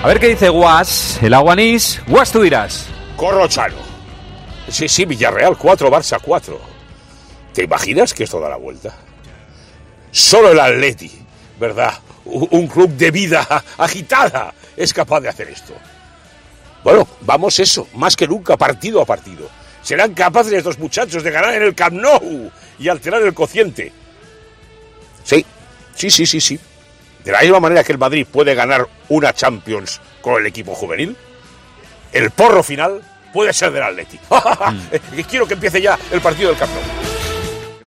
A ver qué dice Guas, el aguanís. Guas, tú dirás. Corrochano. Sí, Villarreal 4, Barça 4. ¿Te imaginas que esto da la vuelta? Solo el Atleti, ¿verdad? Un club de vida agitada es capaz de hacer esto. Bueno, vamos eso, más que nunca, partido a partido. ¿Serán capaces estos muchachos de ganar en el Camp Nou y alterar el cociente? Sí. De la misma manera que el Madrid puede ganar una Champions con el equipo juvenil, el porro final puede ser del Atleti. Quiero que empiece ya el partido del Camp Nou.